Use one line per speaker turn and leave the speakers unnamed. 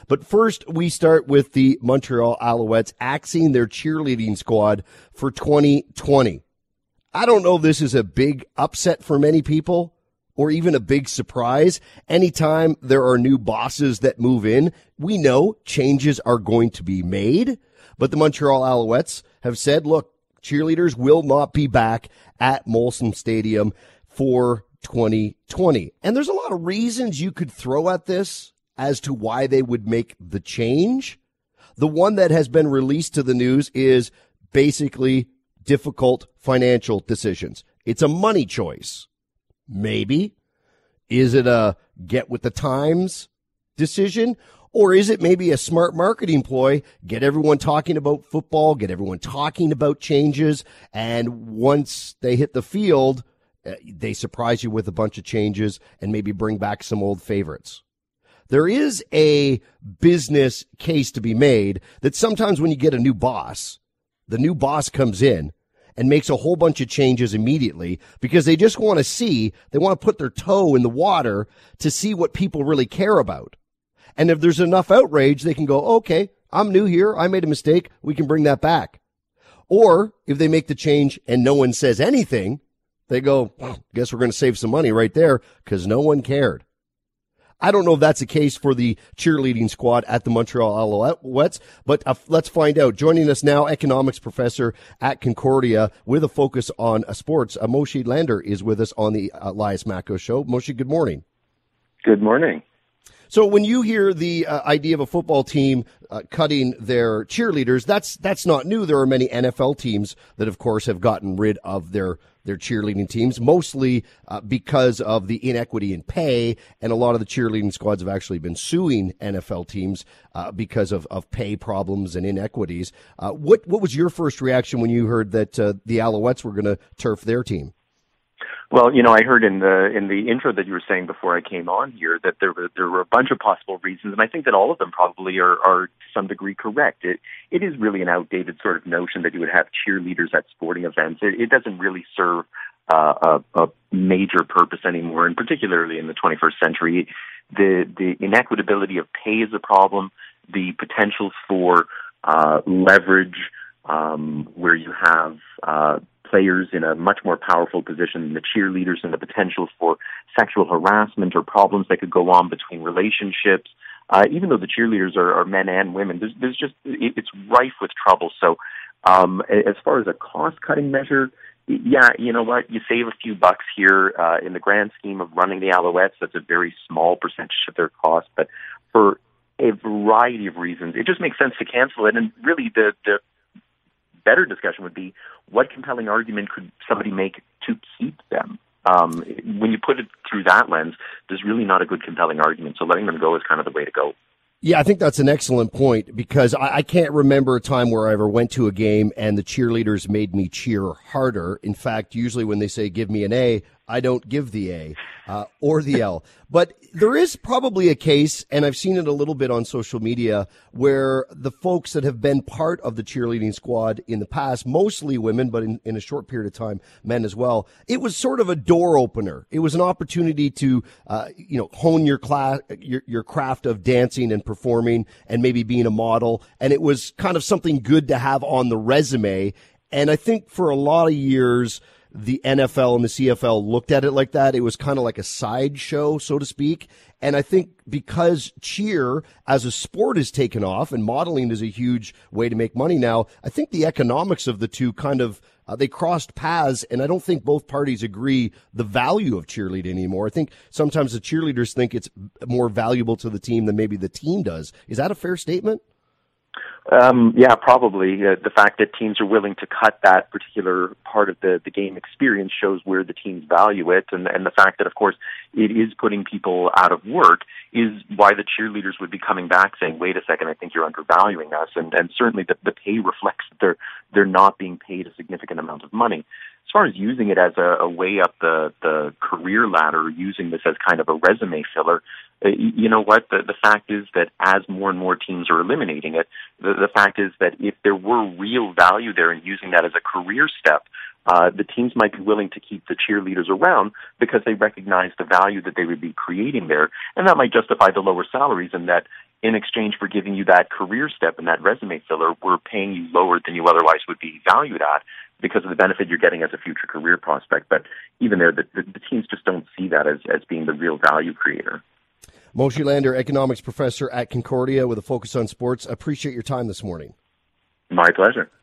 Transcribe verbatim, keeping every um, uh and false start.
But first, we start with the Montreal Alouettes axing their cheerleading squad for twenty twenty. I don't know if this is a big upset for many people or even a big surprise. Anytime there are new bosses that move in, we know changes are going to be made. But the Montreal Alouettes have said, look, cheerleaders will not be back at Molson Stadium for twenty twenty. And there's a lot of reasons you could throw at this as to why they would make the change. The one that has been released to the news is basically difficult financial decisions. It's a money choice. Maybe. Is it a get with the times decision? Or is it maybe a smart marketing ploy? Get everyone talking about football, get everyone talking about changes, and once they hit the field, they surprise you with a bunch of changes and maybe bring back some old favorites. There is a business case to be made that sometimes when you get a new boss, the new boss comes in and makes a whole bunch of changes immediately because they just want to see, they want to put their toe in the water to see what people really care about. And if there's enough outrage, they can go, okay, I'm new here. I made a mistake. We can bring that back. Or if they make the change and no one says anything, they go, well, guess we're going to save some money right there because no one cared. I don't know if that's the case for the cheerleading squad at the Montreal Alouettes, but uh, let's find out. Joining us now, economics professor at Concordia with a focus on uh, sports, uh, Moshe Lander is with us on the uh, Elias Macko Show. Moshe, good morning.
Good morning.
So when you hear the uh, idea of a football team uh, cutting their cheerleaders, that's that's not new. There are many N F L teams that, of course, have gotten rid of their their cheerleading teams, mostly uh, because of the inequity in pay. And a lot of the cheerleading squads have actually been suing N F L teams uh, because of, of pay problems and inequities. Uh, what what was your first reaction when you heard that uh, the Alouettes were going to turf their team?
Well, you know, I heard in the in the intro that you were saying before I came on here that there were there were a bunch of possible reasons, and I think that all of them probably are, are to some degree correct. It it is really an outdated sort of notion that you would have cheerleaders at sporting events. It, it doesn't really serve uh, a, a major purpose anymore, and particularly in the twenty-first century, the the inequitability of pay is a problem. The potential for uh, leverage, um, where you have uh, players in a much more powerful position than the cheerleaders, and the potential for sexual harassment or problems that could go on between relationships. Uh, even though the cheerleaders are, are men and women, there's, there's just it, it's rife with trouble. So, um, as far as a cost-cutting measure, yeah, you know what? You save a few bucks here uh, in the grand scheme of running the Alouettes. That's a very small percentage of their cost, but for a variety of reasons, it just makes sense to cancel it. And really, the the better discussion would be, what compelling argument could somebody make to keep them? Um, when you put it through that lens, there's really not a good compelling argument. So letting them go is kind of the way to go.
Yeah, I think that's an excellent point because I, I can't remember a time where I ever went to a game and the cheerleaders made me cheer harder. In fact, usually when they say give me an A, I don't give the A uh, or the L. But there is probably a case, and I've seen it a little bit on social media, where the folks that have been part of the cheerleading squad in the past, mostly women, but in, in a short period of time, men as well, it was sort of a door opener. It was an opportunity to, uh, you know, hone your class, your, your craft of dancing and performing and maybe being a model. And it was kind of something good to have on the resume. And I think for a lot of years, the N F L and the C F L looked at it like that. It was kind of like a sideshow, so to speak. And I think because cheer as a sport is taken off and modeling is a huge way to make money now, I think the economics of the two kind of, uh, they crossed paths, and I don't think both parties agree the value of cheerleading anymore. I think sometimes the cheerleaders think it's more valuable to the team than maybe the team does. Is that a fair statement?
Um, yeah, probably. Uh, the fact that teams are willing to cut that particular part of the, the game experience shows where the teams value it. And, and the fact that, of course, it is putting people out of work is why the cheerleaders would be coming back saying, wait a second, I think you're undervaluing us. And, and certainly the, the pay reflects that they're, they're not being paid a significant amount of money. As far as using it as a, a way up the, the career ladder, using this as kind of a resume filler, uh, you know what? The, the fact is that as more and more teams are eliminating it, the, the fact is that if there were real value there in using that as a career step, uh, the teams might be willing to keep the cheerleaders around because they recognize the value that they would be creating there. And that might justify the lower salaries, and that in exchange for giving you that career step and that resume filler, we're paying you lower than you otherwise would be valued at because of the benefit you're getting as a future career prospect. But even there, the, the, the teams just don't see that as, as being the real value creator.
Moshe Lander, economics professor at Concordia with a focus on sports. Appreciate your time this morning.
My pleasure.